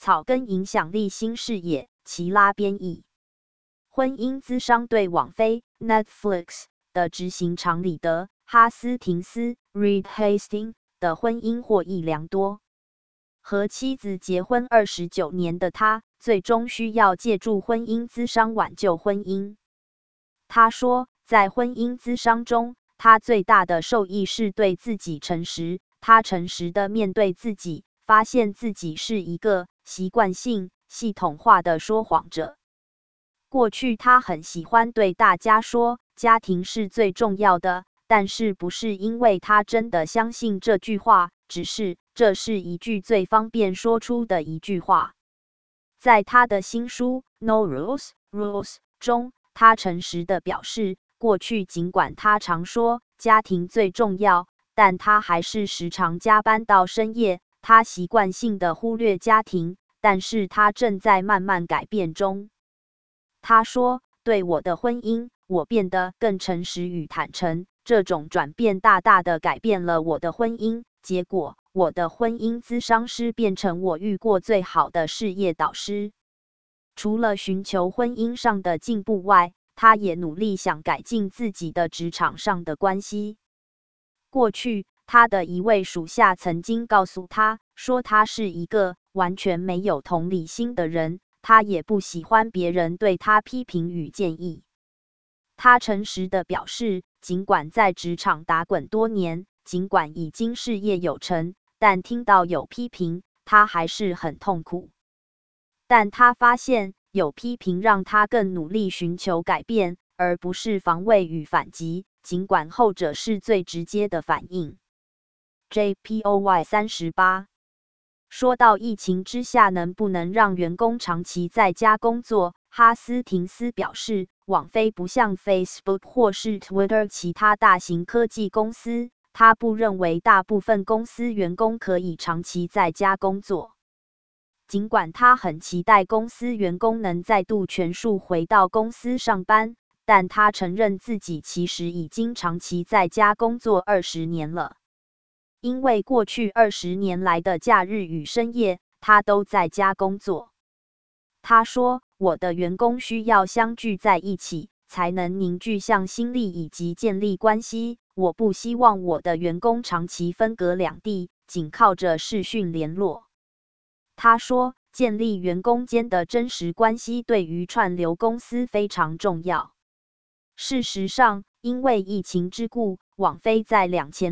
草根影响力新视野，齐拉编译。婚姻咨商对网飞 Netflix 的执行长里德·哈斯廷斯 Reed Hastings 的婚姻获益良多。和妻子结婚29年的他，最终需要借助婚姻咨商挽救婚姻。他说，在婚姻咨商中，他最大的受益是对自己诚实。他诚实地面对自己，发现自己是一个习惯性、系统化的说谎者。过去他很喜欢对大家说，家庭是最重要的，但是不是因为他真的相信这句话，只是这是一句最方便说出的一句话。在他的新书《No Rules, Rules》中，他诚实地表示，过去尽管他常说家庭最重要，但他还是时常加班到深夜。他习惯性地忽略家庭，但是他正在慢慢改变中。他说，对我的婚姻，我变得更诚实与坦诚，这种转变大大地改变了我的婚姻。结果，我的婚姻咨商师变成我遇过最好的事业导师。除了寻求婚姻上的进步外，他也努力想改进自己的职场上的关系。过去，他的一位属下曾经告诉他说，他是一个完全没有同理心的人，他也不喜欢别人对他批评与建议。他诚实地表示，尽管在职场打滚多年，尽管已经事业有成，但听到有批评，他还是很痛苦。但他发现，有批评让他更努力寻求改变，而不是防卫与反击，尽管后者是最直接的反应。JPOY 38说到疫情之下能不能让员工长期在家工作，哈斯廷斯表示，网飞不像 Facebook 或是 Twitter 其他大型科技公司，他不认为大部分公司员工可以长期在家工作。尽管他很期待公司员工能再度全数回到公司上班，但他承认自己其实已经长期在家工作20年了。因为过去20年来的假日与深夜，他都在家工作。他说，我的员工需要相聚在一起，才能凝聚向心力以及建立关系。我不希望我的员工长期分隔两地，仅靠着视讯联络。他说，建立员工间的真实关系对于串流公司非常重要。事实上，因为疫情之故，网飞在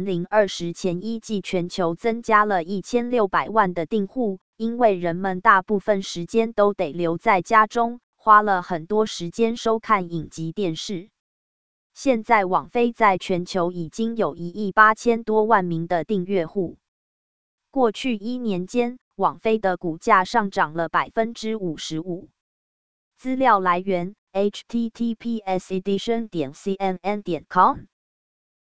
2020前一季全球增加了1600万的订户，因为人们大部分时间都得留在家中，花了很多时间收看影集电视。现在网飞在全球已经有1亿8000多万名的订阅户。过去1年间，网飞的股价上涨了55%。资料来源 https://cnn.com